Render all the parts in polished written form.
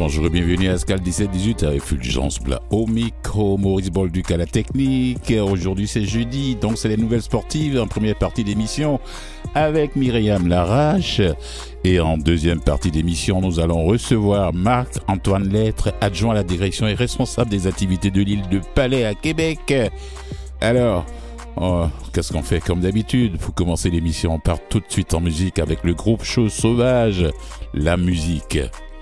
bonjour et bienvenue à Ascal 17-18 avec Fulgence Blas au micro, Maurice Bolduc à la technique. Aujourd'hui c'est jeudi, donc c'est les nouvelles sportives en première partie d'émission avec Myriam Larache. Et en deuxième partie d'émission, nous allons recevoir Marc-Antoine Lettre, adjoint à la direction et responsable des activités de l'île de Palais à Québec. Alors, qu'est-ce qu'on fait comme d'habitude? Pour commencer l'émission, on part tout de suite en musique avec le groupe Chose Sauvage, la musique.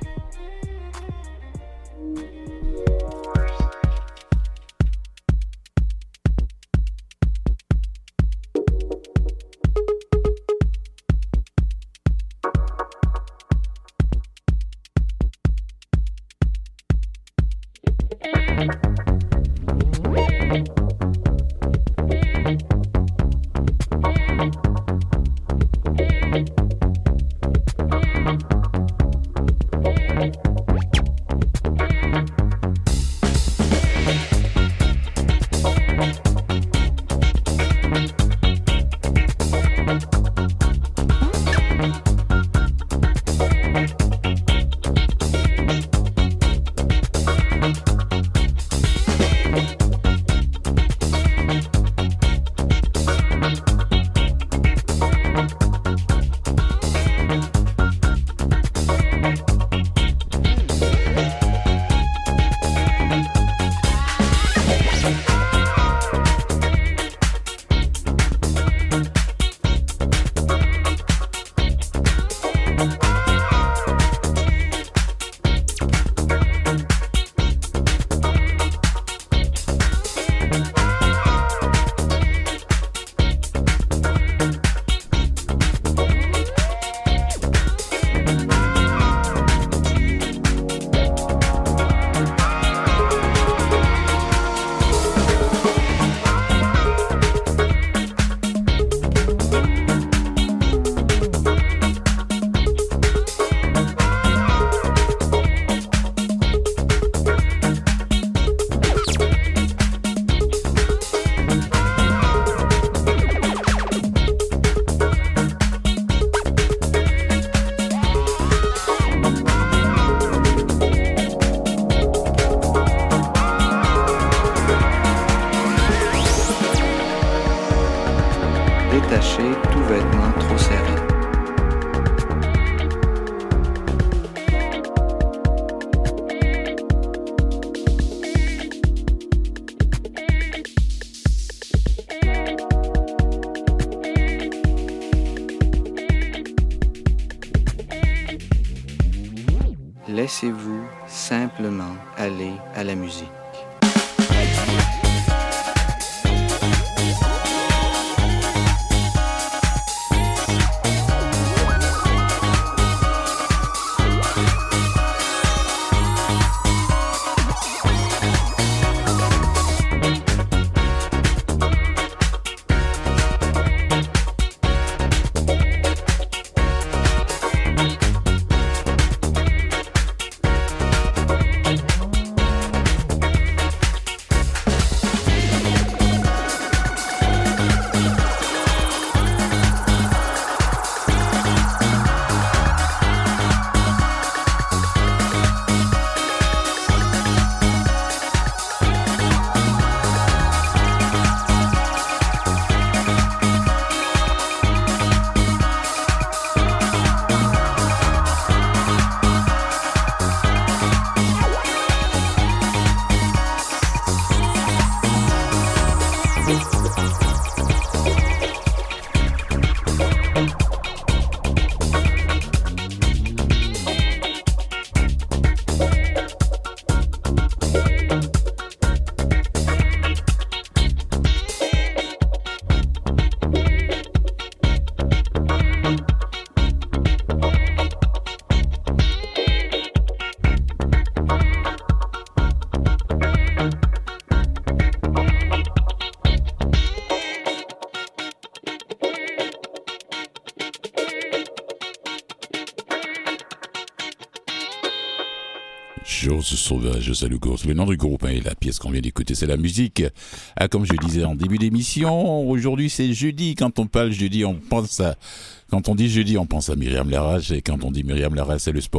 Laissez-vous simplement aller à la musique. Chose Sauvage, c'est le nom du groupe, et la pièce qu'on vient d'écouter, c'est la musique. Ah, comme je disais en début d'émission, aujourd'hui c'est jeudi. Quand on parle jeudi, on pense à... Quand on dit jeudi, on pense à Myriam Larache, et quand on dit Myriam Larache, c'est le sport.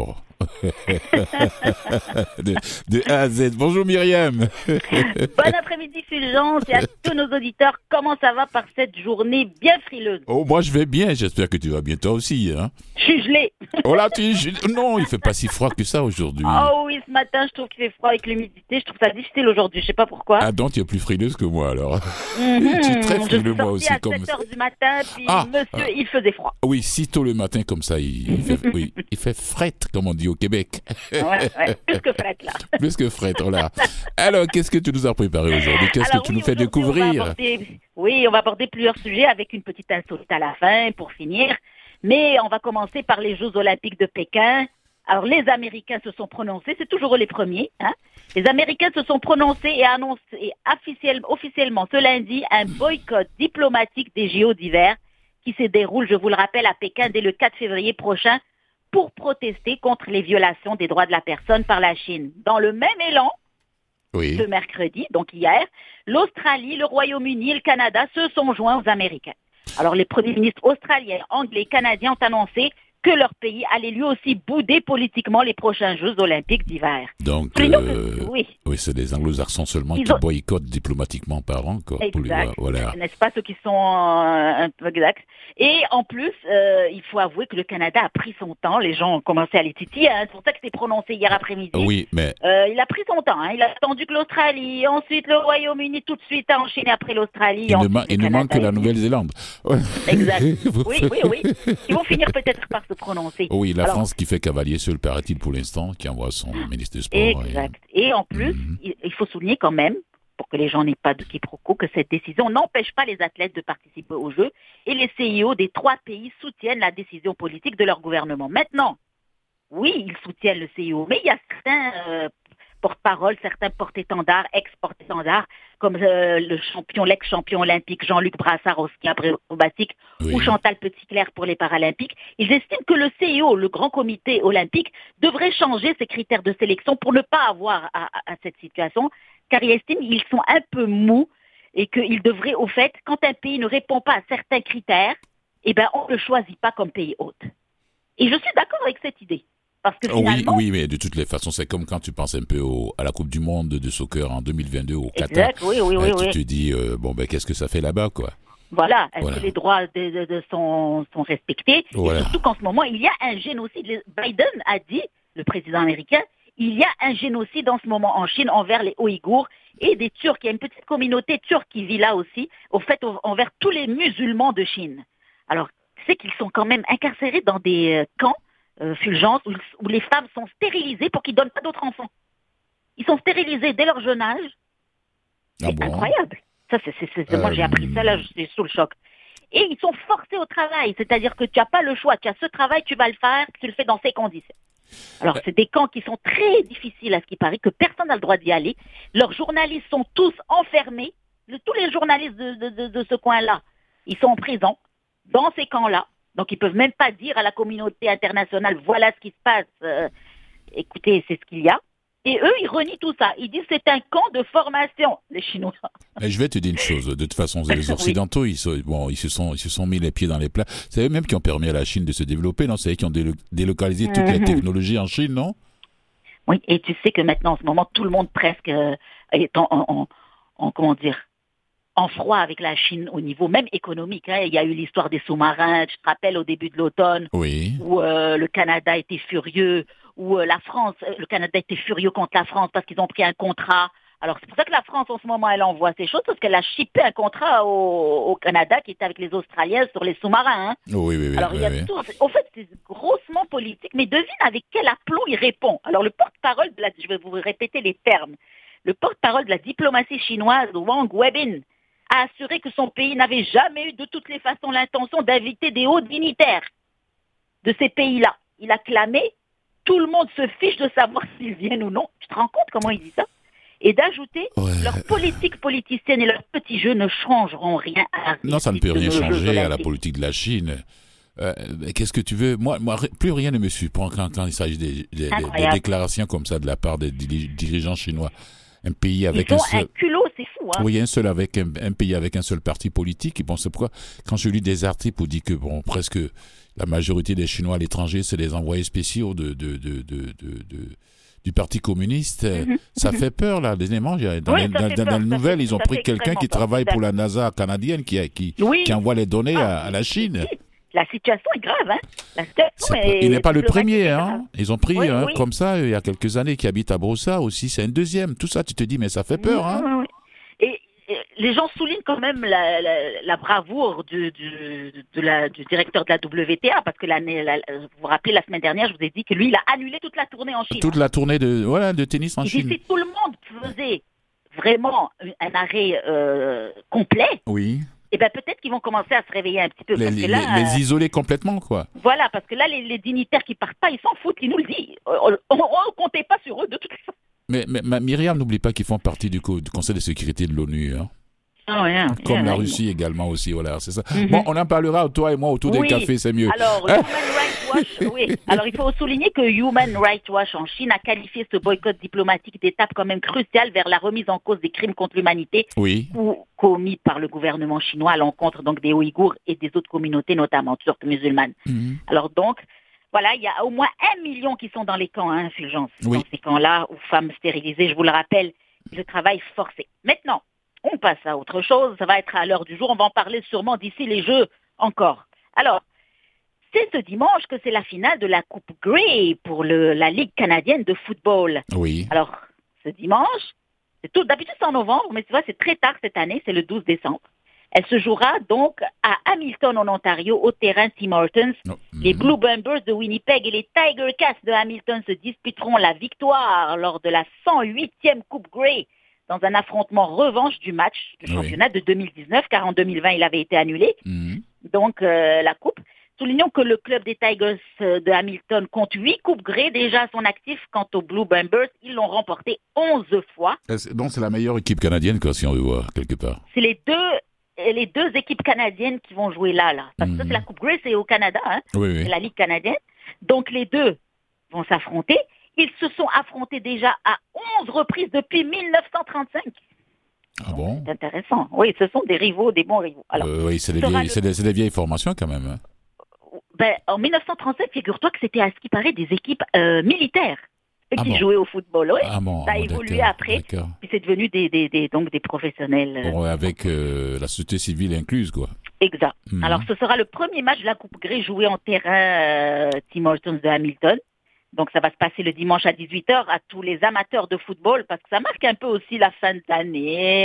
de A à Z. Bonjour Myriam. Bon après-midi Fulgence et à tous nos auditeurs. Comment ça va par cette journée bien frileuse? Oh, moi je vais bien, j'espère que tu vas bien toi aussi. Hein? Je suis gelée. Oh là, non, il fait pas si froid que ça aujourd'hui. Oh oui, ce matin je trouve qu'il fait froid avec l'humidité. Je trouve ça difficile aujourd'hui, je sais pas pourquoi. Ah donc tu es plus frileuse que moi alors. Je suis très frileux moi aussi. Je suis sortie à 7h du matin, puis monsieur, il faisait froid. Oui, si tôt le matin comme ça, il fait fret, comme on dit au Québec. Ouais, plus que fret là. Plus que fret, voilà. Alors, qu'est-ce que tu nous as préparé aujourd'hui? Qu'est-ce que tu nous fais découvrir? On va aborder plusieurs sujets avec une petite insolite à la fin pour finir. Mais on va commencer par les Jeux Olympiques de Pékin. Alors, les Américains se sont prononcés, c'est toujours les premiers. Hein. Les Américains se sont prononcés et annoncé officiellement ce lundi un boycott diplomatique des JO d'hiver qui se déroule, je vous le rappelle, à Pékin dès le 4 février prochain pour protester contre les violations des droits de la personne par la Chine. Dans le même élan, ce mercredi, donc hier, l'Australie, le Royaume-Uni et le Canada se sont joints aux Américains. Alors, les premiers ministres australiens, anglais et canadiens ont annoncé que leur pays allait lui aussi bouder politiquement les prochains Jeux Olympiques d'hiver. Donc, oui, c'est les anglo-saxons seulement qui boycottent diplomatiquement parlant. Exact. Voilà. N'est-ce pas ceux qui sont un peu exacts. Et en plus, il faut avouer que le Canada a pris son temps. Les gens ont commencé à les titiller. Hein. C'est pour ça que c'est prononcé hier après-midi. Oui, mais... il a pris son temps. Hein. Il a attendu que l'Australie, ensuite le Royaume-Uni, tout de suite a enchaîné après l'Australie. Il ne manque que la Nouvelle-Zélande. Exact. Oui. Ils vont finir peut-être par se prononcer. Oui, France qui fait cavalier seul, paraît-il, pour l'instant, qui envoie son ministre des Sports. Exact. Et en plus, il faut souligner quand même, pour que les gens n'aient pas de quiproquo, que cette décision n'empêche pas les athlètes de participer aux Jeux et les CIO des 3 pays soutiennent la décision politique de leur gouvernement. Maintenant, oui, ils soutiennent le CIO, mais il y a certains porte-parole, certains porte-étendards, ex-porte-étendards, comme l'ex-champion olympique Jean-Luc Brassard au ski acrobatique ou Chantal Petitclerc pour les Paralympiques. Ils estiment que le CIO, le Grand Comité olympique, devrait changer ses critères de sélection pour ne pas avoir à cette situation, car ils estiment qu'ils sont un peu mous et qu'ils devraient, au fait, quand un pays ne répond pas à certains critères, on ne le choisit pas comme pays hôte. Et je suis d'accord avec cette idée. Parce que finalement... Oui, mais de toutes les façons, c'est comme quand tu penses un peu à la Coupe du Monde de soccer en 2022 au Qatar. Exact, oui. Tu te dis, qu'est-ce que ça fait là-bas, quoi? Voilà, est-ce que les droits sont respectés? Voilà. Et surtout qu'en ce moment, il y a un génocide. Biden a dit, le président américain, il y a un génocide en ce moment en Chine envers les Ouïghours et des Turcs. Il y a une petite communauté turque qui vit là aussi, au fait, envers tous les musulmans de Chine. Alors, c'est qu'ils sont quand même incarcérés dans des camps, Fulgence, où les femmes sont stérilisées pour qu'ils ne donnent pas d'autres enfants. Ils sont stérilisés dès leur jeune âge. C'est incroyable. Ça, moi, j'ai appris ça, là, je suis sous le choc. Et ils sont forcés au travail, c'est-à-dire que tu n'as pas le choix. Tu as ce travail, tu vas le faire, tu le fais dans ces conditions. Alors, c'est des camps qui sont très difficiles à ce qui paraît, que personne n'a le droit d'y aller. Leurs journalistes sont tous enfermés. Tous les journalistes de ce coin-là, ils sont en prison, dans ces camps-là. Donc, ils ne peuvent même pas dire à la communauté internationale, voilà ce qui se passe, écoutez, c'est ce qu'il y a. Et eux, ils renient tout ça. Ils disent c'est un camp de formation, les Chinois. Mais je vais te dire une chose. De toute façon, les Occidentaux, ils se sont mis les pieds dans les plats. C'est eux même qui ont permis à la Chine de se développer, non? C'est eux qui ont délocalisé toutes les technologies en Chine, non? Oui, et tu sais que maintenant, en ce moment, tout le monde presque est en froid avec la Chine au niveau même économique. Hein. Il y a eu l'histoire des sous-marins, je te rappelle, au début de l'automne, où le Canada était furieux, où le Canada était furieux contre la France parce qu'ils ont pris un contrat. Alors, c'est pour ça que la France, en ce moment, elle envoie ces choses, parce qu'elle a shippé un contrat au Canada qui était avec les Australiens sur les sous-marins. Hein. Oui. Alors, il y a tout. En fait, c'est grossement politique, mais devine avec quel aplomb il répond. Alors, le porte-parole, je vais vous répéter les termes, le porte-parole de la diplomatie chinoise, Wang Webin, a assuré que son pays n'avait jamais eu de toutes les façons l'intention d'inviter des hauts dignitaires de ces pays-là. Il a clamé, tout le monde se fiche de savoir s'ils viennent ou non. Tu te rends compte comment il dit ça? Et d'ajouter, leur politique politicienne et leurs petits jeux ne changeront rien à la Non, ça ne peut rien changer à la politique de la Chine. Qu'est-ce que tu veux? Moi, plus rien ne me surprend quand il s'agit des déclarations comme ça de la part des dirigeants chinois. Un pays avec ils ont un culot c'est fou. Hein. Oui, un pays avec un seul parti politique. Et bon, c'est pourquoi, quand je lis des articles où dit que bon, presque la majorité des Chinois à l'étranger, c'est des envoyés spéciaux du Parti communiste, ça fait peur, là. Dernièrement, dans les nouvelles, ils ont pris quelqu'un qui travaille pour la NASA canadienne qui envoie les données à la Chine. La situation est grave, hein. La situation il n'est pas le premier, hein. Ils ont pris comme ça, il y a quelques années, qui habite à Brossard aussi, c'est un deuxième. Tout ça, tu te dis, mais ça fait peur, hein. Oui. Et les gens soulignent quand même la bravoure du directeur de la WTA, parce que vous vous rappelez, la semaine dernière, je vous ai dit que lui, il a annulé toute la tournée en Chine. Toute la tournée de tennis en Chine. Si tout le monde faisait vraiment un arrêt complet, oui. Eh ben peut-être qu'ils vont commencer à se réveiller un petit peu. Les isoler complètement, quoi. Voilà, parce que là, les dignitaires qui partent pas, ils s'en foutent, ils nous le disent. On comptait pas sur eux de toute façon. Mais Myriam, n'oublie pas qu'ils font partie du Conseil de sécurité de l'ONU, hein. Comme la Russie également aussi, voilà, c'est ça. Bon, on en parlera, toi et moi, autour des cafés, c'est mieux. Alors, Human Rights Watch, Alors, il faut souligner que Human Rights Watch en Chine a qualifié ce boycott diplomatique d'étape quand même cruciale vers la remise en cause des crimes contre l'humanité commis par le gouvernement chinois à l'encontre donc des Ouïghours et des autres communautés, notamment turques musulmanes. Alors donc, voilà, il y a au moins 1 million qui sont dans les camps, hein, Fulgence. Dans ces camps-là, où femmes stérilisées, je vous le rappelle, le travail forcé. Maintenant, on passe à autre chose, ça va être à l'heure du jour, on va en parler sûrement d'ici les Jeux encore. Alors, c'est ce dimanche que c'est la finale de la Coupe Grey pour la Ligue canadienne de football. Oui. Alors, ce dimanche, d'habitude c'est en novembre, mais tu vois, c'est très tard cette année, c'est le 12 décembre. Elle se jouera donc à Hamilton en Ontario, au terrain Tim Hortons. Les Blue Bombers de Winnipeg et les Tiger Cats de Hamilton se disputeront la victoire lors de la 108e Coupe Grey dans un affrontement revanche du match du championnat de 2019, car en 2020, il avait été annulé. Donc, la coupe. Soulignons que le club des Tigers de Hamilton compte 8 coupes Grey déjà à son actif. Quant aux Blue Bombers, ils l'ont remporté 11 fois. Donc, c'est la meilleure équipe canadienne, quoi, si on veut voir, quelque part. C'est les deux équipes canadiennes qui vont jouer là. Parce que ça, c'est la Coupe Grey, c'est au Canada, hein. C'est la Ligue canadienne. Donc, les deux vont s'affronter. Ils se sont affrontés déjà à 11 reprises depuis 1935. Ah bon? C'est intéressant. Oui, ce sont des rivaux, des bons rivaux. Alors, oui, c'est des vieilles formations quand même. Ben, en 1935, figure-toi que c'était à ce qui paraît des équipes militaires qui jouaient au football. Ça a évolué après, puis c'est devenu des professionnels. Bon, avec la société civile incluse, quoi. Exact. Alors, ce sera le premier match de la Coupe Grey joué en terrain Tim Hortons de Hamilton. Donc, ça va se passer le dimanche à 18h à tous les amateurs de football, parce que ça marque un peu aussi la fin d'année,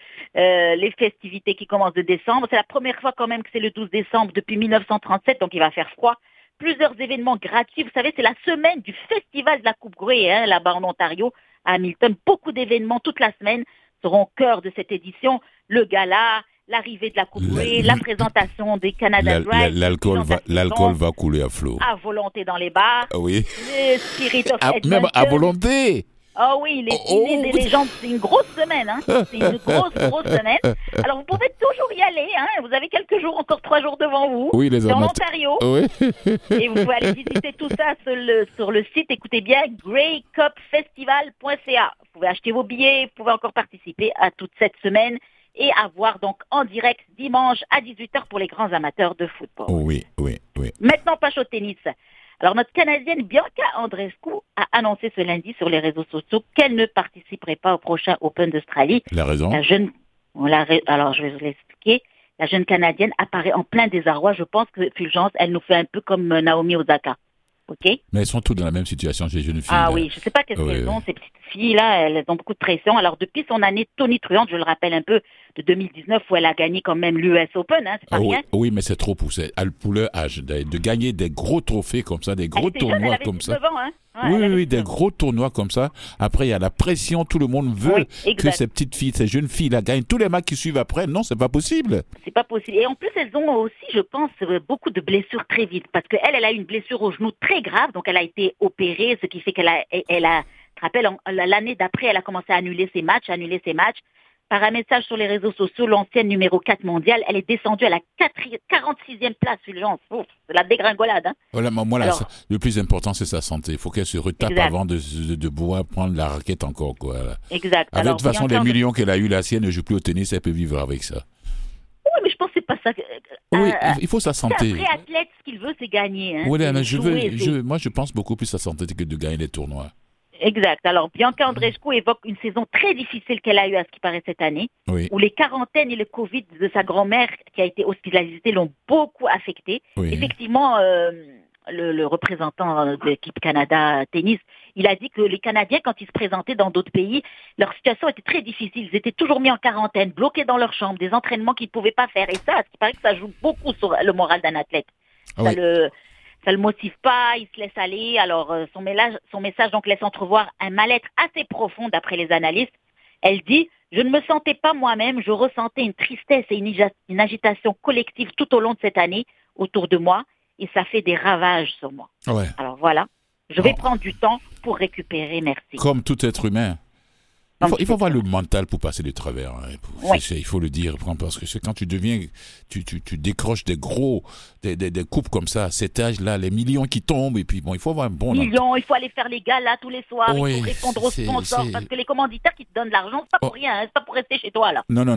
les festivités qui commencent de décembre. C'est la première fois quand même que c'est le 12 décembre depuis 1937, donc il va faire froid. Plusieurs événements gratuits. Vous savez, c'est la semaine du festival de la Coupe Grey, hein, là-bas en Ontario, à Hamilton. Beaucoup d'événements toute la semaine seront au cœur de cette édition. Le gala, l'arrivée de la Coupe Grey, la présentation des Canada Dry. L'alcool va couler à flot. À volonté dans les bars. Oui. Le Spirit of Edmonton. Même à volonté. Oh oui, les dîners des légendes, c'est une grosse semaine, hein. C'est une grosse semaine. Alors vous pouvez toujours y aller, hein. Vous avez quelques jours, encore 3 jours devant vous. Oui, les amateurs. C'est en Ontario. Oui. Et vous pouvez aller visiter tout ça sur le site, écoutez bien, greycupfestival.ca. Vous pouvez acheter vos billets, vous pouvez encore participer à toute cette semaine et avoir donc en direct dimanche à 18h pour les grands amateurs de football. Oui. Maintenant, passe au tennis. Alors, notre Canadienne Bianca Andreescu a annoncé ce lundi sur les réseaux sociaux qu'elle ne participerait pas au prochain Open d'Australie. La raison? Alors, je vais vous l'expliquer. La jeune Canadienne apparaît en plein désarroi. Je pense que, Fulgence, elle nous fait un peu comme Naomi Osaka. OK? Mais elles sont toutes dans la même situation, ces jeunes filles. Ah oui, je ne sais pas qu'est-ce qu'elles ont, ces petites filles-là. Elles ont beaucoup de pression. Alors, depuis son année tonitruante, je le rappelle un peu, de 2019, où elle a gagné quand même l'US Open, hein, c'est pas rien. Oui, mais c'est trop pour leur âge. De gagner des gros trophées comme ça, des gros tournois comme ça. Oui, des gros tournois comme ça. Après, il y a la pression, tout le monde veut que ces petites filles, ces jeunes filles-là gagnent. Tous les matchs qui suivent après, non, c'est pas possible. C'est pas possible. Et en plus, elles ont aussi, je pense, beaucoup de blessures très vite. Parce qu'elle a eu une blessure au genou très grave, donc elle a été opérée, ce qui fait qu'elle a, tu te rappelles, l'année d'après, elle a commencé à annuler ses matchs. par un message sur les réseaux sociaux, l'ancienne numéro 4 mondiale, elle est descendue à la 46e place, Fulgence. Ouf, c'est la dégringolade. Hein. Voilà, moi, là, Alors, le plus important, c'est sa santé. Il faut qu'elle se retape exact. avant de pouvoir prendre la raquette encore, quoi. Là. Exact. Avec, Alors, de toute façon, les Bianca millions qu'elle a eu, la sienne ne joue plus au tennis, elle peut vivre avec ça. Oui, mais je pense que c'est pas ça. Oui, il faut sa santé. Un vrai athlète, ce qu'il veut, c'est gagner. Hein. Oui, C'est mais jouer, moi, je pense beaucoup plus à sa santé que de gagner les tournois. Exact. Alors, Bianca Andreescu évoque une saison très difficile qu'elle a eue à ce qui paraît cette année, Oui. où les quarantaines et le Covid de sa grand-mère qui a été hospitalisée l'ont beaucoup affectée. Oui. Effectivement, le représentant de l'équipe Canada Tennis, il a dit que les Canadiens, quand ils se présentaient dans d'autres pays, leur situation était très difficile. Ils étaient toujours mis en quarantaine, bloqués dans leur chambre, des entraînements qu'ils ne pouvaient pas faire. Et ça, à ce qui paraît que ça joue beaucoup sur le moral d'un athlète. Oui. Ça le motive pas, il se laisse aller. Alors, son message donc laisse entrevoir un mal-être assez profond d'après les analystes. Elle dit « Je ne me sentais pas moi-même, je ressentais une tristesse et une agitation collective tout au long de cette année autour de moi et ça fait des ravages sur moi. Ouais. » Alors voilà, je vais prendre du temps pour récupérer, merci. Comme tout être humain. Il faut avoir le mental pour passer de travers. Hein. Oui. Il faut le dire, parce que quand tu deviens, tu décroches des coupes comme ça, à cet âge-là, les millions qui tombent, et puis bon, il faut avoir un bon... Millions, il faut aller faire les galas tous les soirs, Oui, il faut répondre aux sponsors, parce que les commanditaires qui te donnent de l'argent, c'est pas pour rien, hein, c'est pas pour rester chez toi, là. Non.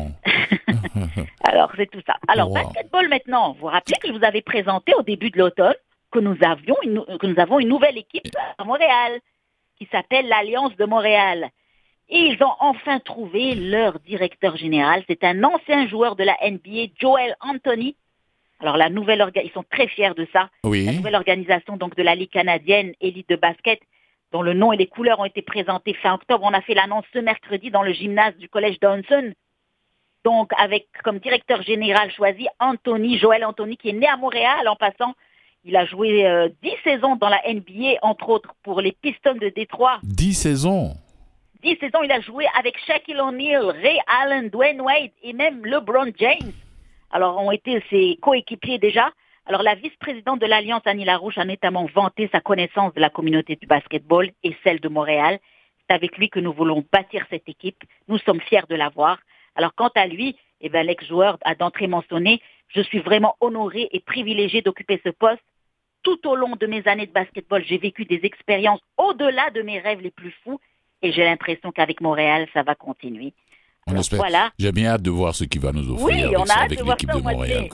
Alors, c'est tout ça. Alors, Wow. basketball maintenant. Vous vous rappelez que je vous avais présenté au début de l'automne que nous avons une nouvelle équipe à Montréal qui s'appelle l'Alliance de Montréal. Et ils ont enfin trouvé leur directeur général. C'est un ancien joueur de la NBA, Joel Anthony. Alors, ils sont très fiers de ça. Oui. La nouvelle organisation donc de la Ligue canadienne élite de basket, dont le nom et les couleurs ont été présentés fin octobre. On a fait l'annonce ce mercredi dans le gymnase du collège Dawson. Donc, avec comme directeur général choisi Joel Anthony, qui est né à Montréal en passant. Il a joué 10 saisons dans la NBA, entre autres pour les Pistons de Détroit. 10 saisons. 10 saisons, il a joué avec Shaquille O'Neal, Ray Allen, Dwayne Wade et même LeBron James. Alors, ont été ses coéquipiers déjà. Alors, la vice-présidente de l'Alliance, Annie Larouche, a notamment vanté sa connaissance de la communauté du basketball et celle de Montréal. C'est avec lui que nous voulons bâtir cette équipe. Nous sommes fiers de l'avoir. Alors, quant à lui, l'ex-joueur a d'entrée mentionné « Je suis vraiment honoré et privilégié d'occuper ce poste. Tout au long de mes années de basketball, j'ai vécu des expériences au-delà de mes rêves les plus fous et j'ai l'impression qu'avec Montréal, ça va continuer. » On espère. Voilà. J'ai bien hâte de voir ce qu'il va nous offrir avec l'équipe de Montréal.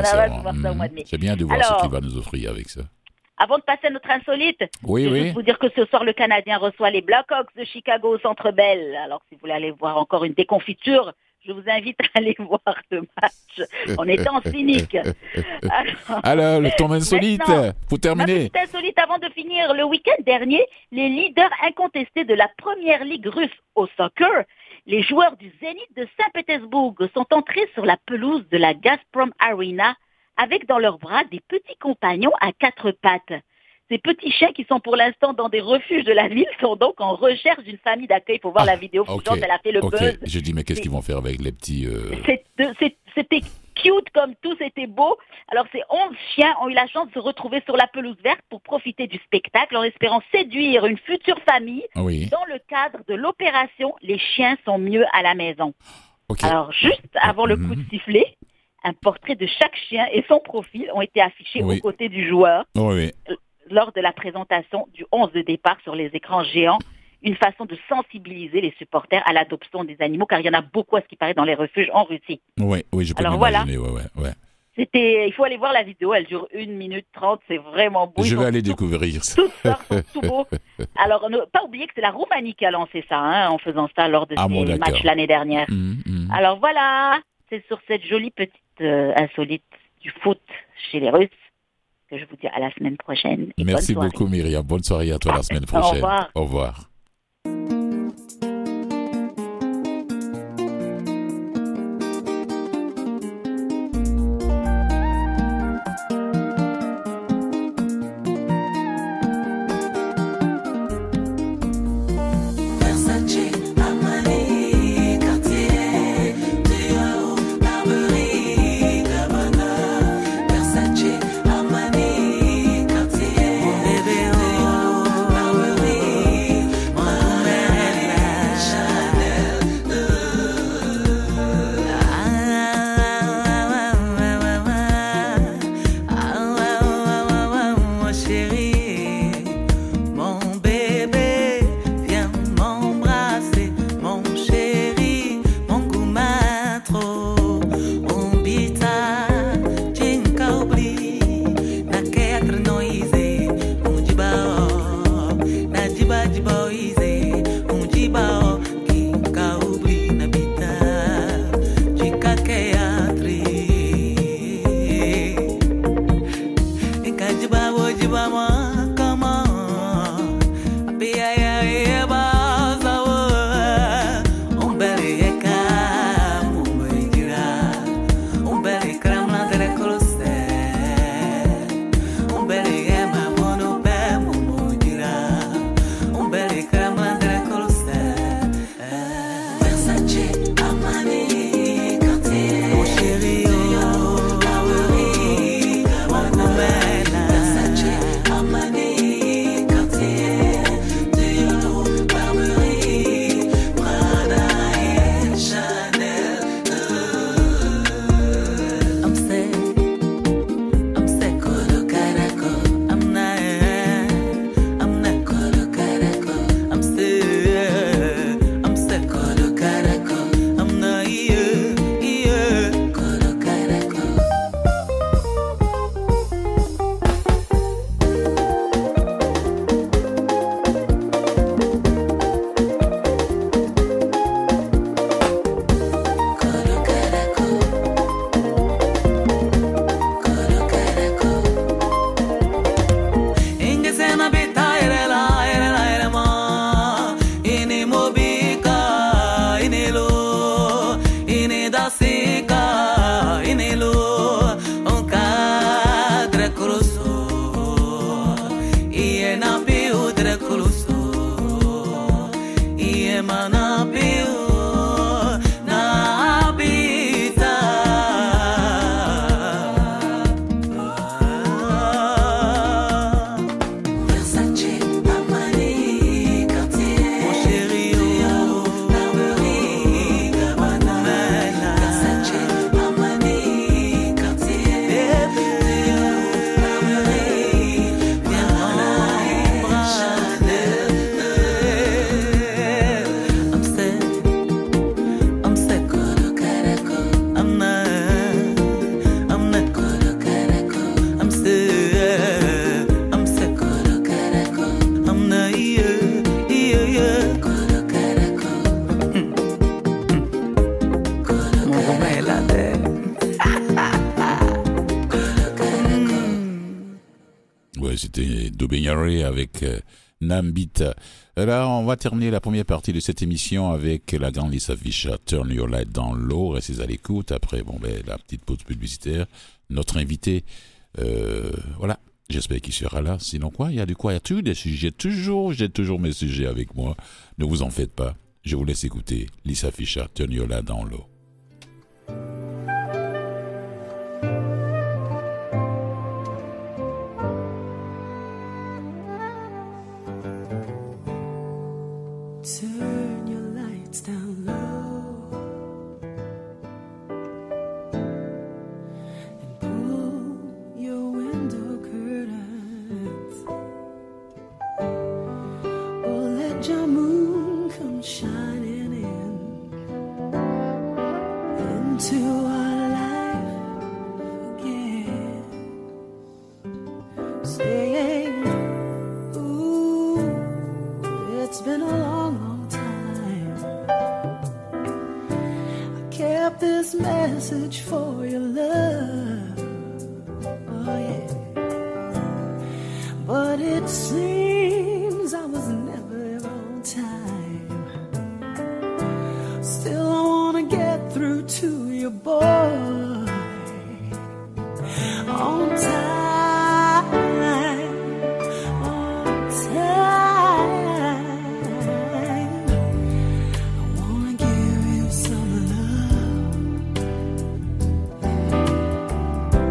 J'ai bien hâte de voir ce qu'il va nous offrir avec ça. Avant de passer à notre insolite, je vais juste vous dire que ce soir, le Canadien reçoit les Blackhawks de Chicago au Centre Bell. Alors, si vous voulez aller voir encore une déconfiture, je vous invite à aller voir ce match en étant cynique. Alors, le ton insolite, pour terminer. Ma petite insolite, avant de finir, le week-end dernier, les leaders incontestés de la première ligue russe au soccer, les joueurs du Zénith de Saint-Pétersbourg, sont entrés sur la pelouse de la Gazprom Arena avec dans leurs bras des petits compagnons à 4 pattes. Ces petits chiens qui sont pour l'instant dans des refuges de la ville sont donc en recherche d'une famille d'accueil. Il faut voir la vidéo, elle a fait le buzz. Je dis, mais qu'est-ce qu'ils vont faire avec les petits... C'était cute comme tout, c'était beau. Alors ces 11 chiens ont eu la chance de se retrouver sur la pelouse verte pour profiter du spectacle en espérant séduire une future famille. Dans le cadre de l'opération « Les chiens sont mieux à la maison ». Alors juste avant le coup de sifflet, un portrait de chaque chien et son profil ont été affichés aux côtés du joueur lors de la présentation du 11 de départ sur les écrans géants. Une façon de sensibiliser les supporters à l'adoption des animaux, car il y en a beaucoup à ce qui paraît dans les refuges en Russie. Oui, je peux m'imaginer. Voilà. Il faut aller voir la vidéo, elle dure 1 minute 30, c'est vraiment beau. Je vais aller découvrir ça. Toutes sortes, tout beau. Alors, ne pas oublier que c'est la Roumanie qui a lancé ça, en faisant ça lors de ses matchs l'année dernière. Alors voilà, c'est sur cette jolie petite insolite du foot chez les Russes que je vous dis à la semaine prochaine. Merci beaucoup Myriam, bonne soirée à toi la semaine prochaine. Au revoir. C'était Dobenyare avec Nambita. Là, on va terminer la première partie de cette émission avec la grande Lisa Fischer, Turn Your Light Down Low. Restez à l'écoute. Après, la petite pause publicitaire. Notre invité, voilà, j'espère qu'il sera là. Sinon quoi, il y a toujours des sujets. J'ai toujours mes sujets avec moi. Ne vous en faites pas. Je vous laisse écouter Lisa Fischer, Turn Your Light Down Low. Turn your lights down low and pull your window curtains, or let your moon come shining into our life again, saying, ooh, it's been a long this message for your love, oh yeah, but it seems I was never on time. Still I wanna get through to you, boy, on time, on time. I wanna give you some love.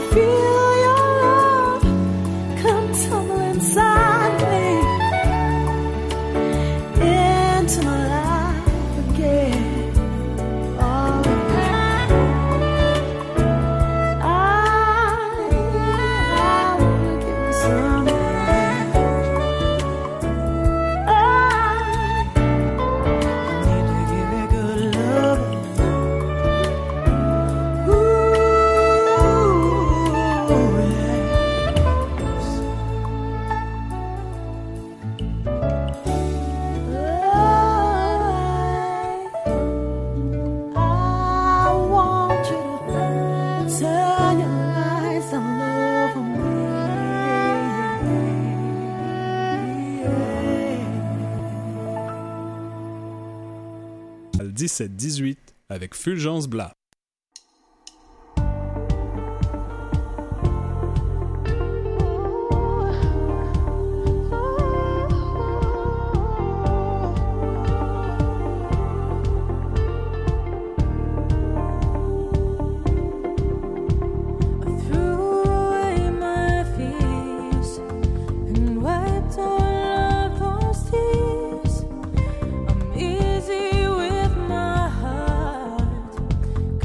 feel your love come tumbling inside me into my life again. Oh, I wanna give you some. I need to give you good love. Ooh, I want you to turn your lights on low for me. Le 17-18 avec Fulgence Blas. Threw away my fears and wiped all of those tears. I'm easy with my heart.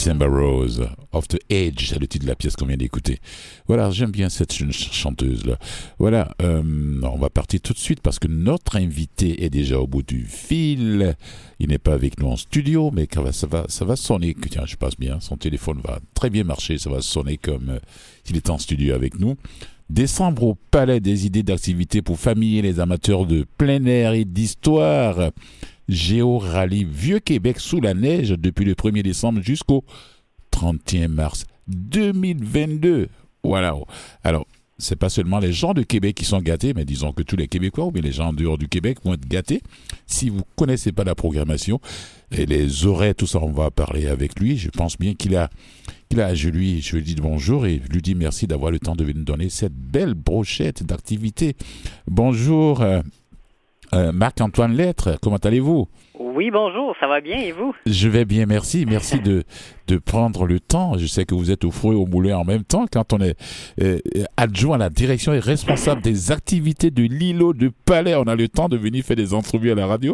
December Rose of the Age, c'est le titre de la pièce qu'on vient d'écouter. Voilà, j'aime bien cette chanteuse-là. Voilà, on va partir tout de suite parce que notre invité est déjà au bout du fil. Il n'est pas avec nous en studio, mais ça va sonner. Tiens, je passe bien, son téléphone va très bien marcher, ça va sonner comme s'il était en studio avec nous. Décembre au Palais, des idées d'activités pour familles et les amateurs de plein air et d'histoire. Géo-Rallye Vieux-Québec sous la neige depuis le 1er décembre jusqu'au 31 mars 2022. Voilà. Alors, c'est pas seulement les gens de Québec qui sont gâtés, mais disons que tous les Québécois ou bien les gens en dehors du Québec vont être gâtés. Si vous connaissez pas la programmation et les horaires, tout ça, on va parler avec lui. Je pense bien je lui dis bonjour et lui dis merci d'avoir le temps de nous donner cette belle brochette d'activités. Bonjour, Marc-Antoine Lettre, comment allez-vous? Oui, bonjour, ça va bien et vous? Je vais bien, merci. Merci de prendre le temps. Je sais que vous êtes au four et au moulin en même temps. Quand on est adjoint à la direction et responsable des activités de l'îlot de Palais, on a le temps de venir faire des entrevues à la radio.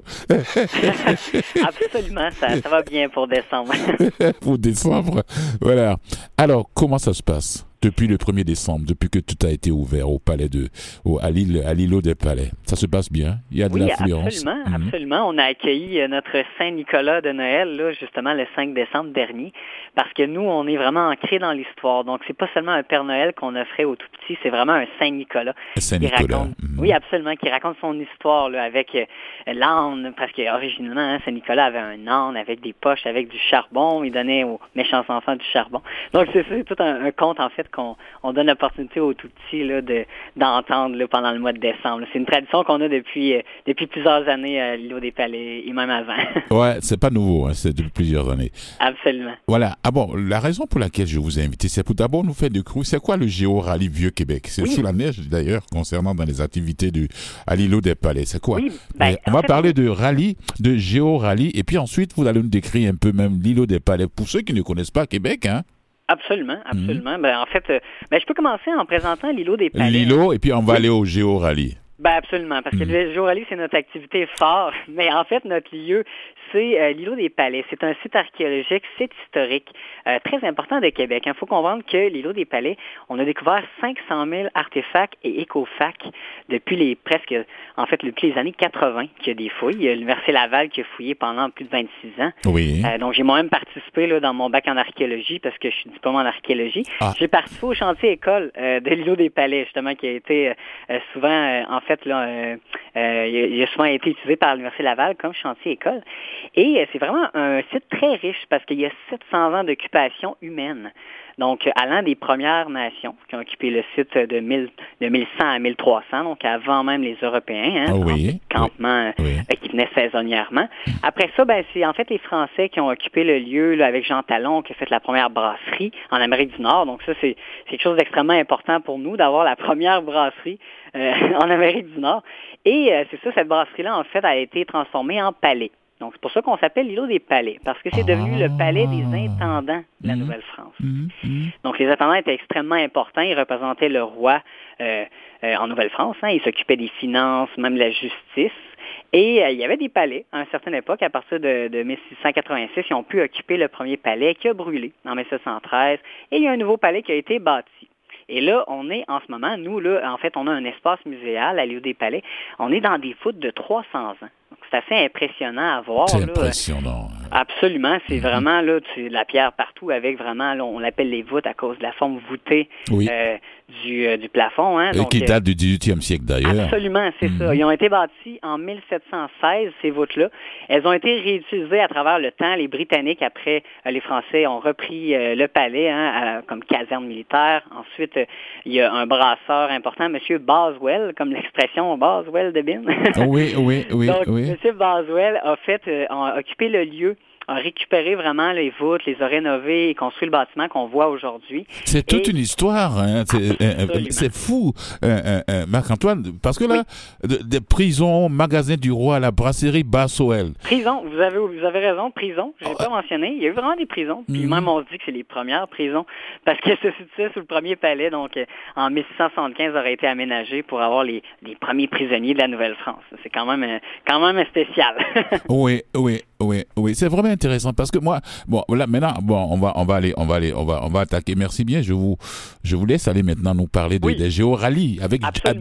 Absolument, ça va bien pour décembre. Pour décembre, voilà. Alors, comment ça se passe depuis le 1er décembre, depuis que tout a été ouvert au palais à l'îlot des Palais? Ça se passe bien? Il y a de l'affluence? Absolument. On a accueilli notre Saint-Nicolas de Noël, là, justement, le 5 décembre dernier, parce que nous, on est vraiment ancrés dans l'histoire. Donc, c'est pas seulement un Père Noël qu'on offrait aux tout-petits, c'est vraiment un Saint-Nicolas. Saint-Nicolas. Oui, absolument, qui raconte son histoire là, avec l'âne, parce qu'originalement, Saint-Nicolas avait un âne avec des poches, avec du charbon. Il donnait aux méchants enfants du charbon. Donc, c'est tout un conte, en fait, qu'on donne l'opportunité aux tout-petits là, d'entendre là, pendant le mois de décembre. C'est une tradition qu'on a depuis plusieurs années à l'îlot des Palais et même avant. Ouais, c'est pas nouveau, hein, c'est depuis plusieurs années. Absolument. Voilà. Ah bon, la raison pour laquelle je vous ai invité, c'est pour d'abord nous faire découvrir, c'est quoi le Géo-Rallye Vieux-Québec? C'est sous la neige, d'ailleurs, concernant dans les activités à l'îlot des Palais. C'est quoi? Oui, on va parler de rallye, de Géo-Rallye, et puis ensuite, vous allez nous décrire un peu même l'îlot des Palais. Pour ceux qui ne connaissent pas Québec, hein? Absolument. En fait, je peux commencer en présentant l'îlot des Palais. L'îlot, et puis on va aller au Géo-Rallye. Absolument, parce que le Géo-Rallye, c'est notre activité phare, mais en fait, notre lieu, c'est l'îlot des Palais. C'est un site archéologique, site historique, très important de Québec. Il faut comprendre que l'îlot des Palais, on a découvert 500 000 artefacts et écofacts depuis les années 80 qu'il y a des fouilles. Il y a l'Université Laval qui a fouillé pendant plus de 26 ans. Oui. Donc, j'ai moi-même participé là, dans mon bac en archéologie, parce que je suis diplômé en archéologie. J'ai participé au chantier école de l'îlot des Palais, justement, qui a été souvent, il a souvent été utilisé par l'Université Laval comme chantier école. Et c'est vraiment un site très riche parce qu'il y a 700 ans d'occupation humaine. Donc, allant des Premières Nations qui ont occupé le site de 1100 à 1300, donc avant même les Européens, campements qui venaient saisonnièrement. Après ça, c'est en fait les Français qui ont occupé le lieu là, avec Jean Talon, qui a fait la première brasserie en Amérique du Nord. Donc ça, c'est quelque chose d'extrêmement important pour nous d'avoir la première brasserie en Amérique du Nord. Et c'est ça, cette brasserie-là, en fait, a été transformée en palais. Donc, c'est pour ça qu'on s'appelle l'îlot des Palais, parce que c'est devenu le palais des intendants de la Nouvelle-France. Donc, les intendants étaient extrêmement importants. Ils représentaient le roi en Nouvelle-France. Ils s'occupaient des finances, même de la justice. Et il y avait des palais à une certaine époque, à partir de 1686, ils ont pu occuper le premier palais qui a brûlé en 1713. Et il y a un nouveau palais qui a été bâti. Et là, on est en ce moment, nous, là, en fait, on a un espace muséal à l'îlot des Palais. On est dans des voûtes de 300 ans. Donc, c'est assez impressionnant à voir. C'est là. Impressionnant. Absolument. C'est vraiment, là, de la pierre partout avec vraiment, là, on l'appelle les voûtes à cause de la forme voûtée du plafond. Hein. Donc, qui date du 18e siècle, d'ailleurs. Absolument, c'est ça. Ils ont été bâtis en 1716, ces voûtes-là. Elles ont été réutilisées à travers le temps. Les Britanniques, après, les Français ont repris le palais comme caserne militaire. Ensuite, il y a un brasseur important, M. Boswell, comme l'expression Boswell de Bin. Oui. Donc, M. Boswell a occupé le lieu, a récupéré vraiment les voûtes, les a rénovées et construit le bâtiment qu'on voit aujourd'hui. C'est toute une histoire. Hein. C'est fou, Marc-Antoine, parce que là, des prisons, magasin du roi, la brasserie Boswell. Prison, vous avez raison, prison, je l'ai pas mentionné. Il y a eu vraiment des prisons, puis même on se dit que c'est les premières prisons, parce qu'elles se situaient sous le premier palais, donc en 1675, aurait été aménagé pour avoir les premiers prisonniers de la Nouvelle-France. C'est quand même spécial. Oui. Oui, c'est vraiment intéressant parce que moi, bon, là maintenant, bon, on va attaquer. Merci bien. Je vous laisse aller maintenant nous parler des géorallyes avec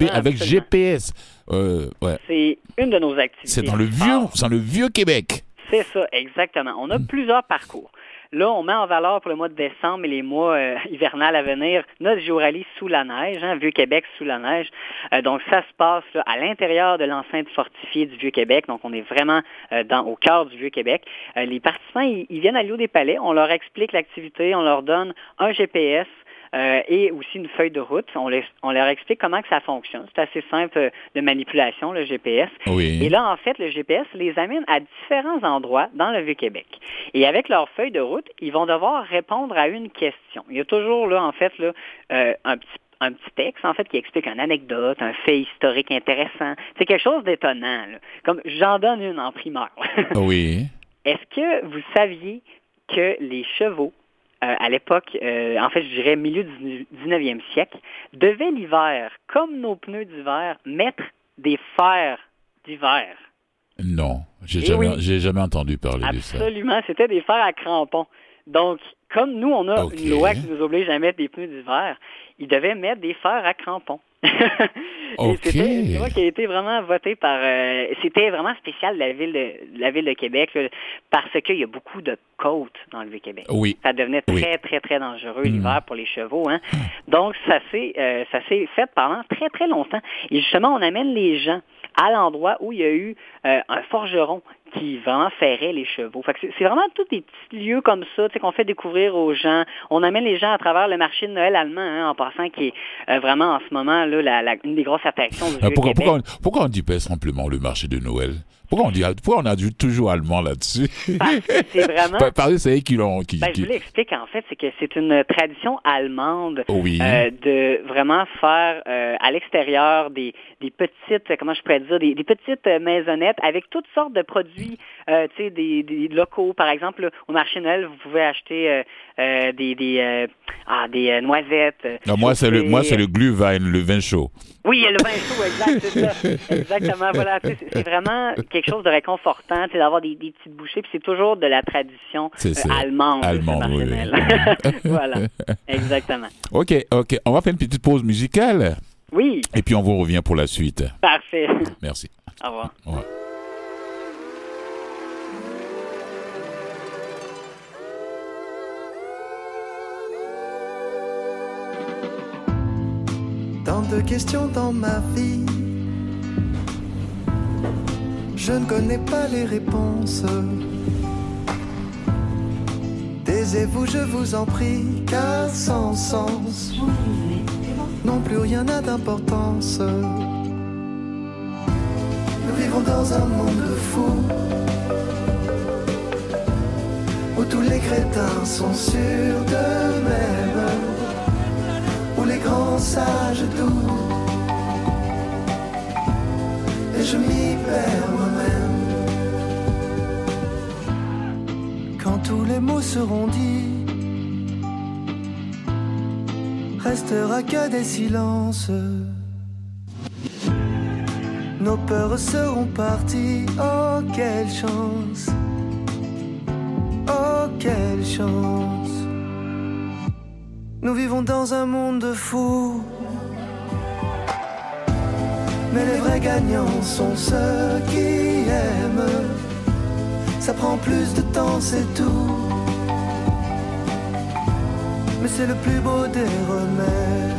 GPS. Ouais. C'est une de nos activités. C'est dans le vieux Québec. C'est ça, exactement. On a plusieurs parcours. Là, on met en valeur pour le mois de décembre et les mois hivernales à venir notre géorallye sous la neige, Vieux-Québec sous la neige. Donc, ça se passe là, à l'intérieur de l'enceinte fortifiée du Vieux-Québec. Donc, on est vraiment au cœur du Vieux-Québec. Les participants, ils viennent à l'îlot des Palais. On leur explique l'activité, on leur donne un GPS. Et aussi une feuille de route. On leur explique comment que ça fonctionne. C'est assez simple de manipulation, le GPS. Oui. Et là, en fait, le GPS les amène à différents endroits dans le Vieux-Québec. Et avec leur feuille de route, ils vont devoir répondre à une question. Il y a toujours, là, en fait, là, un petit texte, en fait, qui explique une anecdote, un fait historique intéressant. C'est quelque chose d'étonnant, là. Comme j'en donne une en primaire. Oui. Est-ce que vous saviez que les chevaux, à l'époque, en fait, je dirais milieu du 19e siècle, devaient l'hiver, comme nos pneus d'hiver, mettre des fers d'hiver? Non, j'ai jamais entendu parler de ça. Absolument, c'était des fers à crampons. Donc, comme nous, on a une loi qui nous oblige à mettre des pneus d'hiver, ils devaient mettre des fers à crampons. C'était une loi qui a été vraiment votée par... c'était vraiment spécial de la ville de Québec, là, parce qu'il y a beaucoup de côtes dans le Vieux-Québec. Oui. Ça devenait très, très, très dangereux l'hiver pour les chevaux. Donc, ça s'est fait pendant très, très longtemps. Et justement, on amène les gens à l'endroit où il y a eu un forgeron qui vraiment ferrait les chevaux. Fait que c'est vraiment tous des petits lieux comme ça, tu sais, qu'on fait découvrir aux gens. On amène les gens à travers le marché de Noël allemand, en passant, qui est vraiment en ce moment là une des grosses attractions du Vieux-Québec. Pourquoi on dit pas simplement le marché de Noël? Pourquoi on a dit toujours allemand là-dessus? C'est vraiment... c'est eux qui l'ont... Je vous l'explique, en fait, c'est que c'est une tradition allemande de vraiment faire à l'extérieur des petites, comment je pourrais dire, des petites maisonnettes avec toutes sortes de produits, tu sais, des locaux. Par exemple, là, au marché de Noël, vous pouvez acheter des noisettes. Non, moi, c'est le Glühwein, le vin chaud. Oui, le vin chaud, exact, c'est ça. Exactement, voilà. C'est vraiment quelque chose de réconfortant, d'avoir des petites bouchées, puis c'est toujours de la tradition allemande. Oui. Voilà, exactement. OK. On va faire une petite pause musicale. Oui. Et puis on vous revient pour la suite. Parfait. Merci. Au revoir. Au revoir. Tant de questions dans ma vie, je ne connais pas les réponses. Taisez-vous, je vous en prie, car sans sens, non plus rien n'a d'importance. Nous vivons dans un monde fou, où tous les crétins sont sûrs d'eux-mêmes, où les grands sages doutent, et je m'y perds moi-même. Quand tous les mots seront dits, restera que des silences. Nos peurs seront parties, oh quelle chance, oh quelle chance. Nous vivons dans un monde fou, mais les vrais gagnants sont ceux qui aiment. Ça prend plus de temps, c'est tout, mais c'est le plus beau des remèdes.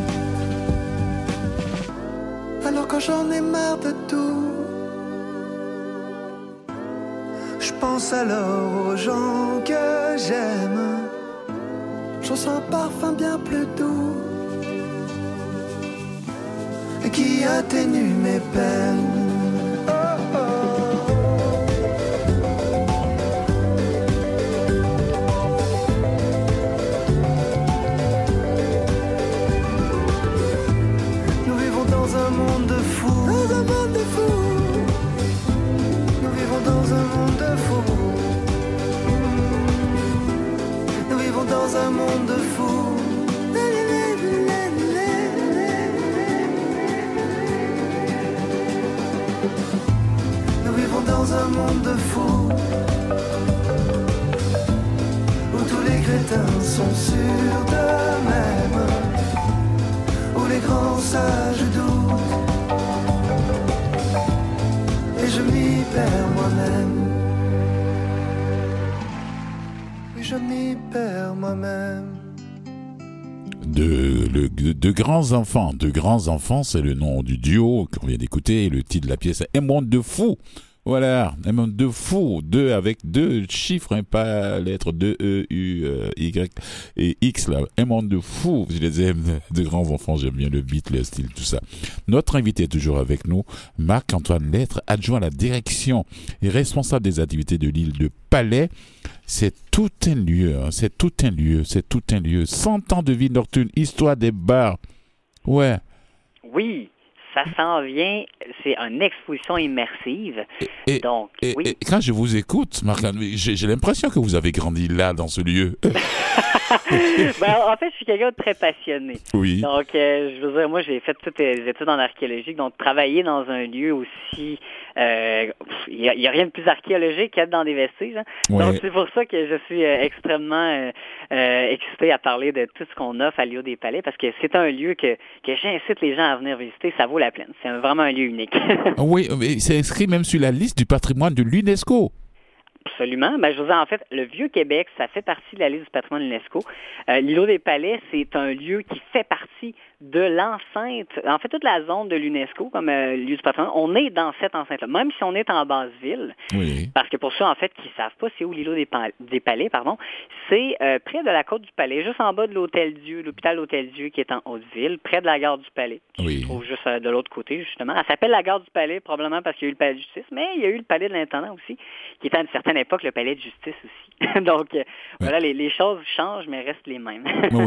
Alors quand j'en ai marre de tout, je pense alors aux gens que j'aime. Je sens un parfum bien plus doux et qui atténue mes peines. Nous vivons dans un monde fou, dans un monde fou. Nous vivons dans un monde fou. Nous vivons dans un monde fou. Nous vivons dans un monde fou. crétins sont sûrs d'eux-mêmes, où les grands sages doutent, et je m'y perds moi-même. Oui, je m'y perds moi-même. De grands enfants, c'est le nom du duo qu'on vient d'écouter. Le titre de la pièce est Un monde de fous. Voilà, un monde de fous, avec deux chiffres, hein, pas lettres de E, U, Y et X là. Un monde de fous, je les aime, de grands enfants, j'aime bien le beat, le style, tout ça. Notre invité est toujours avec nous, Marc-Antoine Lettre, adjoint à la direction et responsable des activités de l'île de Palais. C'est tout un lieu, hein, c'est tout un lieu. 100 ans de vie nocturne, histoire des bars. Ouais. Oui. Ça s'en vient, c'est une exposition immersive. Et quand je vous écoute, Marc, j'ai l'impression que vous avez grandi là, dans ce lieu. En fait, je suis quelqu'un de très passionné. Oui. Donc, je veux dire, moi, j'ai fait toutes les études en archéologie, donc travailler dans un lieu aussi... Il y a rien de plus archéologique qu'être dans des vestiges. Hein. Ouais. Donc, c'est pour ça que je suis extrêmement excité à parler de tout ce qu'on offre à l'île des Palais, parce que c'est un lieu que j'incite les gens à venir visiter. Ça vaut la peine. C'est vraiment un lieu unique. Oui, mais c'est inscrit même sur la liste du patrimoine de l'UNESCO. Absolument. Je vous dis, en fait, le Vieux-Québec, ça fait partie de la liste du patrimoine de l'UNESCO. L'îlot des Palais, c'est un lieu qui fait partie de l'enceinte, en fait, toute la zone de l'UNESCO comme lieu du patrimoine. On est dans cette enceinte-là, même si on est en basse ville. Oui. Parce que pour ceux, en fait, qui ne savent pas c'est où l'îlot des Palais, c'est près de la côte du Palais, juste en bas de l'Hôtel-Dieu, l'hôpital Hôtel-Dieu qui est en Haute-Ville, près de la gare du Palais, qui se trouve juste de l'autre côté, justement. Elle s'appelle la gare du Palais, probablement parce qu'il y a eu le Palais de justice, mais il y a eu le Palais de l'Intendant aussi, qui était à une certaine époque le Palais de justice aussi. Donc, voilà, les choses changent, mais restent les mêmes.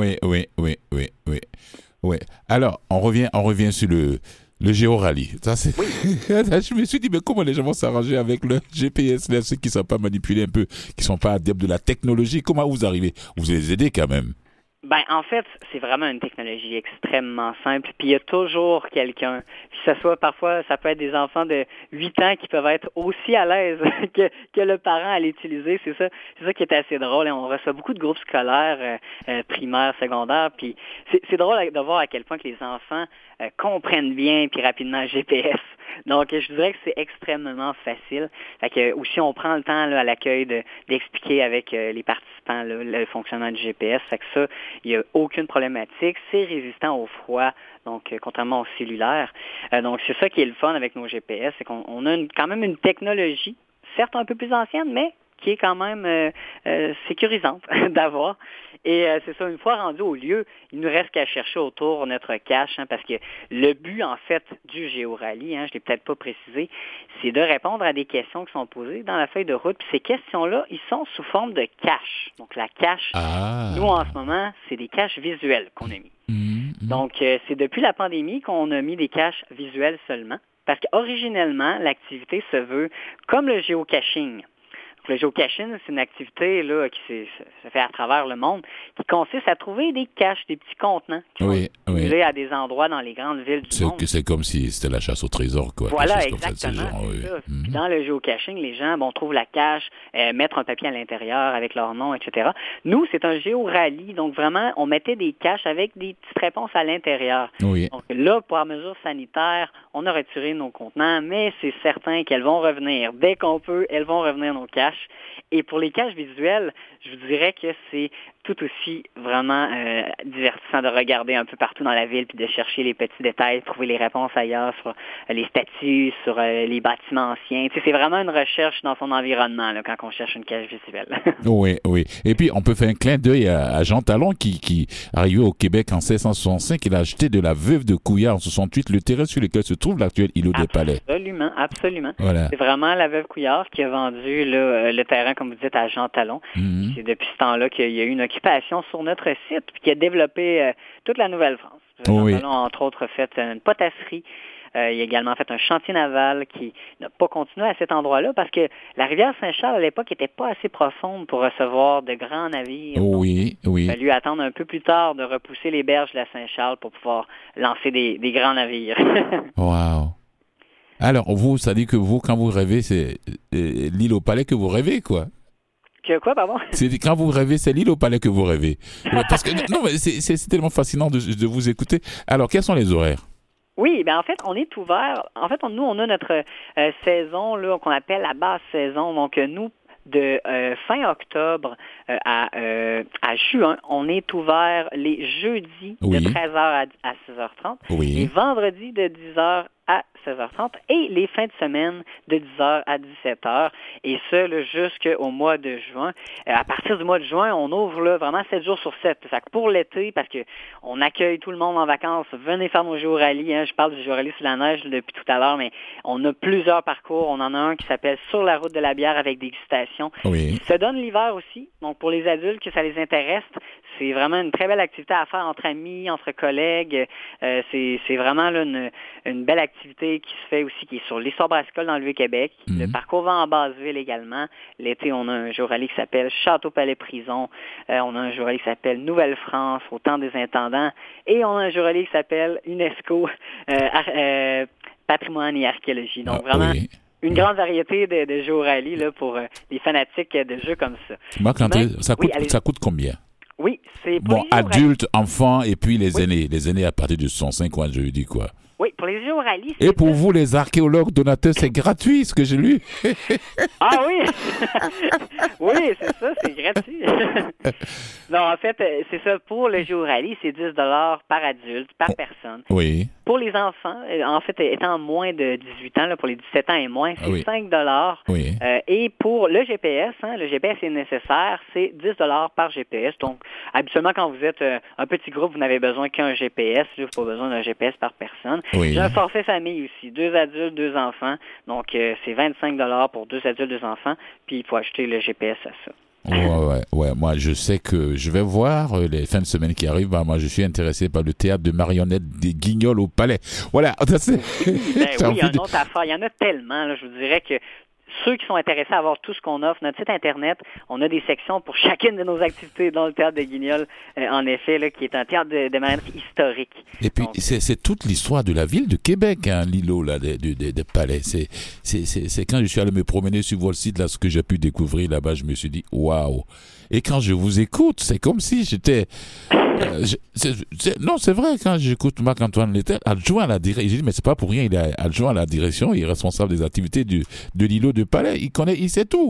Oui. Alors, on revient sur le géorally. Ça, c'est... Oui. Je me suis dit, mais comment les gens vont s'arranger avec le GPS, là, ceux qui ne savent pas manipuler un peu, qui ne sont pas adeptes de la technologie? Comment vous arrivez? Vous les aidez quand même. En fait, c'est vraiment une technologie extrêmement simple. Puis il y a toujours quelqu'un. Puis parfois, ça peut être des enfants de 8 ans qui peuvent être aussi à l'aise que le parent à l'utiliser. C'est ça qui est assez drôle. On reçoit beaucoup de groupes scolaires, primaires, secondaires. Puis c'est drôle de voir à quel point que les enfants comprennent bien puis rapidement le GPS. Donc, je dirais que c'est extrêmement facile. Fait que aussi, on prend le temps là, à l'accueil d'expliquer avec les participants là, le fonctionnement du GPS. Fait que ça, il n'y a aucune problématique. C'est résistant au froid, donc contrairement au cellulaire. Donc, c'est ça qui est le fun avec nos GPS, c'est qu'on a quand même une technologie, certes un peu plus ancienne, mais qui est quand même sécurisante d'avoir. Et c'est ça, une fois rendu au lieu, il nous reste qu'à chercher autour notre cache, parce que le but, en fait, du géorally, je ne l'ai peut-être pas précisé, c'est de répondre à des questions qui sont posées dans la feuille de route. Puis ces questions-là, ils sont sous forme de cache. Donc la cache, nous, en ce moment, c'est des caches visuelles qu'on a mis. Donc, c'est depuis la pandémie qu'on a mis des caches visuelles seulement, parce qu'originellement, l'activité se veut comme le géocaching. Le géocaching, c'est une activité là, qui se fait à travers le monde, qui consiste à trouver des caches, des petits contenants qui sont utilisés à des endroits dans les grandes villes du monde. C'est comme si c'était la chasse au trésor, quoi. Voilà, exactement. Dans le géocaching, les gens trouvent la cache, mettre un papier à l'intérieur avec leur nom, etc. Nous, c'est un géorally, donc vraiment, on mettait des caches avec des petites réponses à l'intérieur. Oui. Donc là, pour mesure sanitaire, on a retiré nos contenants, mais c'est certain qu'elles vont revenir. Dès qu'on peut, elles vont revenir nos caches. Et pour les caches visuelles, je vous dirais que c'est tout aussi vraiment divertissant de regarder un peu partout dans la ville puis de chercher les petits détails, trouver les réponses ailleurs sur les statues, sur les bâtiments anciens. Tu sais, c'est vraiment une recherche dans son environnement là, quand on cherche une cache visuelle. Oui. Et puis, on peut faire un clin d'œil à Jean Talon qui arrivé au Québec en 1665. Il a acheté de la veuve de Couillard en 68 le terrain sur lequel se trouve l'actuel îlot des Palais. Absolument. Voilà. C'est vraiment la veuve Couillard qui a vendu le terrain, comme vous dites, à Jean Talon. C'est depuis ce temps-là qu'il y a eu une occupation sur notre site puis qui a développé toute la Nouvelle-France. Jean Talon a entre autres fait une potasserie. Il a également fait un chantier naval qui n'a pas continué à cet endroit-là parce que la rivière Saint-Charles, à l'époque, n'était pas assez profonde pour recevoir de grands navires. Oui. Il a fallu attendre un peu plus tard de repousser les berges de la Saint-Charles pour pouvoir lancer des grands navires. Wow. Alors, vous, ça dit que vous, quand vous rêvez, c'est l'île au Palais que vous rêvez, quoi? Que quoi, pardon? C'est quand vous rêvez, c'est l'île au palais que vous rêvez. Parce que non, mais c'est tellement fascinant de vous écouter. Alors, quels sont les horaires? Oui, ben en fait, on est ouvert. En fait, nous, on a notre saison là qu'on appelle la basse saison. Donc, nous, de fin octobre à juin, on est ouvert les jeudis de 13h à 16h30, les vendredis de 10h à 16h30 et les fins de semaine de 10h à 17h. Et ça, là, jusqu'au mois de juin. À partir du mois de juin, on ouvre là, vraiment 7 jours sur 7. Ça, pour l'été, parce que on accueille tout le monde en vacances, venez faire nos jours rallye. Hein. Je parle du jour rallye sur la neige depuis tout à l'heure, mais on a plusieurs parcours. On en a un qui s'appelle Sur la route de la bière avec dégustation. Qui se donne l'hiver aussi. Donc, pour les adultes que ça les intéresse, c'est vraiment une très belle activité à faire entre amis, entre collègues. C'est vraiment là, une belle activité qui se fait aussi, qui est sur l'histoire brassicole dans le Vieux-Québec. Le parcours va en Basse-Ville également. L'été, on a un jour rallye qui s'appelle Château-Palais-Prison. On a un jour rallye qui s'appelle Nouvelle-France, au temps des intendants. Et on a un jour rallye qui s'appelle UNESCO, Patrimoine et archéologie. Donc, vraiment... Une grande variété de jeux au rallye là, pour les fanatiques de jeux comme ça. Marc-André, ça coûte combien? Oui, c'est pour les adultes, enfants et puis les aînés. Les aînés à partir de 65 ans, je dis quoi? Oui, pour les jeux au rallye. Et pour vous, les archéologues donateurs, c'est gratuit, ce que j'ai lu. Ah oui! Oui, c'est ça, c'est gratuit. Non, en fait, c'est ça. Pour le jeu au rallye, c'est 10 $ par adulte, par personne. Oui. Pour les enfants, en fait, étant moins de 18 ans, là, pour les 17 ans et moins, c'est 5 $. Oui. Et pour le GPS, le GPS est nécessaire, c'est 10 $ par GPS. Donc, habituellement, quand vous êtes un petit groupe, vous n'avez besoin qu'un GPS. Vous n'avez pas besoin d'un GPS par personne. Oui. J'ai un forfait famille aussi, 2 adultes, 2 enfants. Donc, c'est 25 $ pour 2 adultes, 2 enfants. Puis, il faut acheter le GPS à ça. Ouais. Moi, je sais que je vais voir les fins de semaine qui arrivent. Moi, je suis intéressé par le théâtre de marionnettes des Guignols au Palais. Voilà. Oui, il y a une autre affaire. Il y en a tellement. Là, je vous dirais que ceux qui sont intéressés à voir tout ce qu'on offre, notre site Internet, on a des sections pour chacune de nos activités dans le théâtre de Guignol, en effet, là, qui est un théâtre de marionnettes historique. Et puis, c'est toute l'histoire de la ville de Québec, hein, l'îlot là, des palais. C'est quand je suis allé me promener sur votre site, là, ce que j'ai pu découvrir là-bas, je me suis dit, waouh! Et quand je vous écoute, c'est comme si j'étais... non, c'est vrai, quand j'écoute Marc-Antoine Lettel, adjoint à la direction, j'ai dit, mais c'est pas pour rien, il est adjoint à la direction, il est responsable des activités de l'îlot de Palais, il sait tout.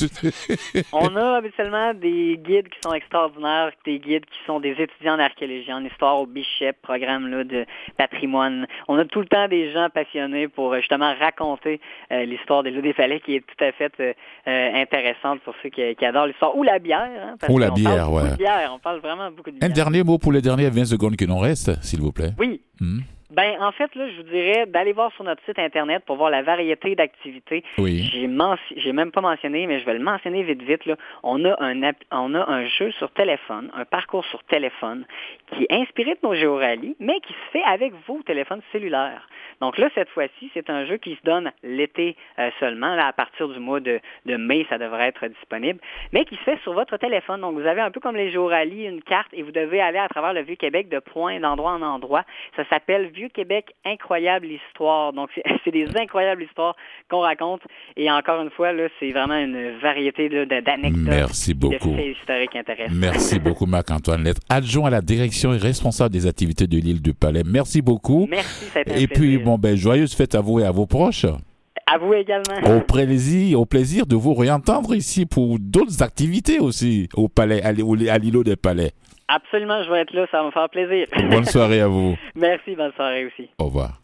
On a habituellement des guides qui sont extraordinaires, des guides qui sont des étudiants en archéologie, en histoire au Bichep, programme là, de patrimoine. On a tout le temps des gens passionnés pour justement raconter l'histoire de l'îlot des Palais, qui est tout à fait intéressante pour ceux qui adorent l'histoire. Ou la bière. Hein, ou la bière, ouais. On parle vraiment beaucoup de bière. Un dernier mot pour les dernières 20 secondes qui nous restent, s'il vous plaît. Oui. Ben, en fait, là, je vous dirais d'aller voir sur notre site Internet pour voir la variété d'activités. Oui. J'ai même pas mentionné, mais je vais le mentionner vite, là. On a un jeu sur téléphone, un parcours sur téléphone qui est inspiré de nos jeux au rallye, mais qui se fait avec vos téléphones cellulaires. Donc là, cette fois-ci, c'est un jeu qui se donne l'été seulement. Là, à partir du mois de mai, ça devrait être disponible, mais qui se fait sur votre téléphone. Donc, vous avez un peu comme les jeux au rallye, une carte, et vous devez aller à travers le Vieux-Québec de point d'endroit en endroit. Ça s'appelle Vieux-Québec Incroyable Histoire. Donc, c'est des incroyables histoires qu'on raconte. Et encore une fois, là, c'est vraiment une variété d'anecdotes. Merci beaucoup. De faits historiques intéressants. Merci beaucoup, Marc-Antoine Lettre, adjoint à la direction et responsable des activités de l'île du Palais. Merci beaucoup. Merci, ça a été un Et puis, plaisir. joyeuses fêtes à vous et à vos proches. À vous également. Au plaisir de vous réentendre ici pour d'autres activités aussi au Palais, à l'îlot des Palais. Absolument, je vais être là, ça va me faire plaisir. Bonne soirée à vous. Merci, bonne soirée aussi. Au revoir.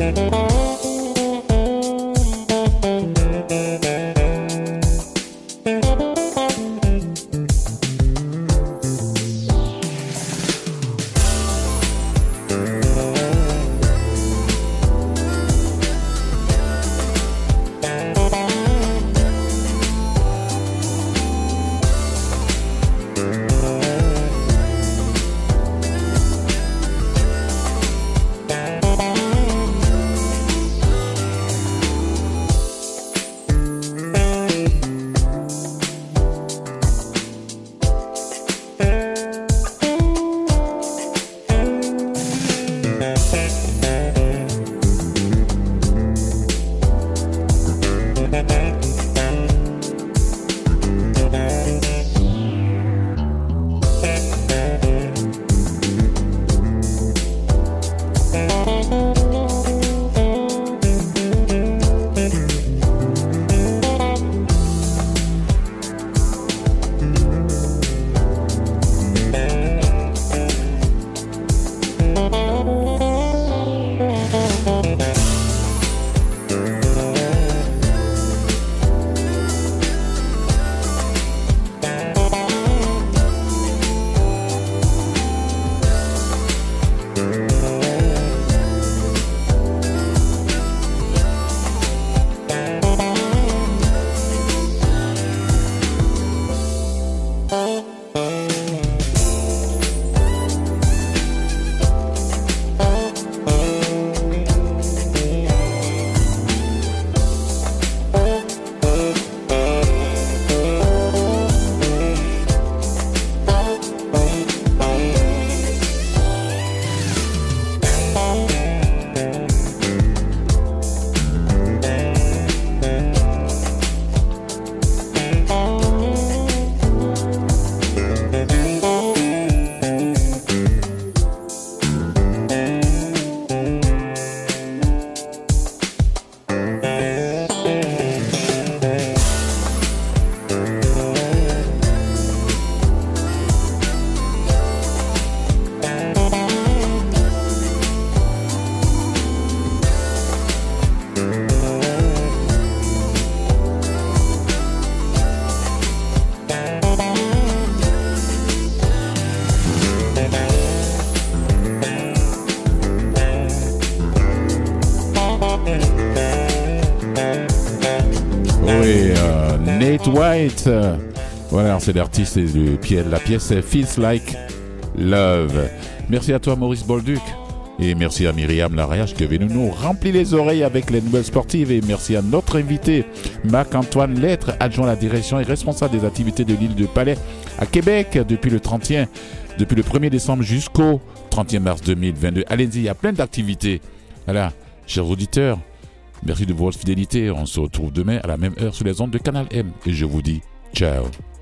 Nate White. Voilà, c'est l'artiste de la pièce Feels Like Love. Merci à toi Maurice Bolduc. Et merci à Myriam Larache qui est venue nous remplir les oreilles avec les nouvelles sportives. Et merci à notre invité, Marc-Antoine Lettre, adjoint à la direction et responsable des activités de l'île de Palais à Québec depuis le 1er décembre jusqu'au 31 mars 2022. Allez-y, il y a plein d'activités. Voilà, chers auditeurs, merci de votre fidélité. On se retrouve demain à la même heure sur les ondes de Canal M. Et je vous dis ciao.